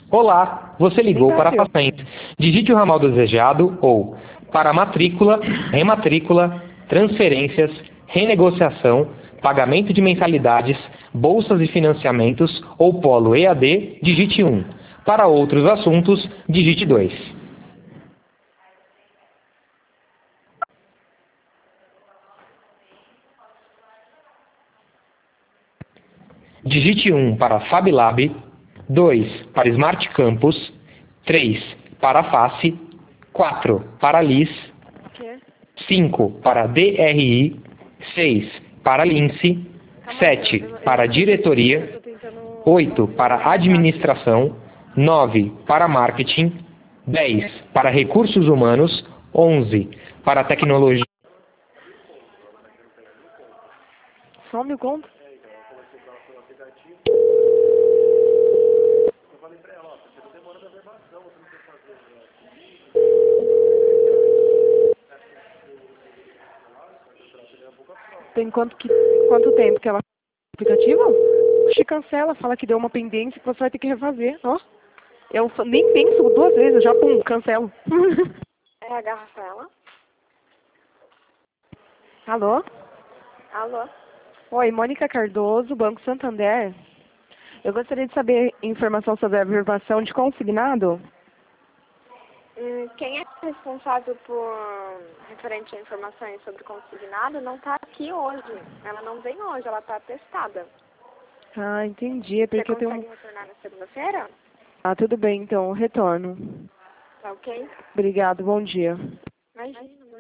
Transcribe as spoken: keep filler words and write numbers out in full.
Olá, você ligou para a Facent. Digite o ramal desejado ou para matrícula, rematrícula, transferências, renegociação, pagamento de mensalidades, bolsas e financiamentos ou polo E A D, digite um. Para outros assuntos, digite dois. Digite um para FabLab, dois para Smart Campus, três para Face, quatro para Lis, cinco para D R I, seis para Lince, sete para Diretoria, oito para Administração, nove para Marketing, dez para Recursos Humanos, onze para Tecnologia. Só me conta. Tem quanto, que, quanto tempo que ela aplicativo? Oxi, cancela, fala que deu uma pendência que você vai ter que refazer, ó. Eu nem penso duas vezes, eu já pum, cancelo. É a Rafaela? Alô? Alô? Oi, Mônica Cardoso, Banco Santander. Eu gostaria de saber informação sobre a averbação de consignado. Hum, quem é responsável por referente a informações sobre consignado não está aqui hoje. Ela não vem hoje, ela está atestada. Ah, entendi. É porque Você eu tenho... consegue retornar na segunda-feira? Ah, tudo bem, então, retorno. Tá ok? Obrigado, bom dia. Imagina.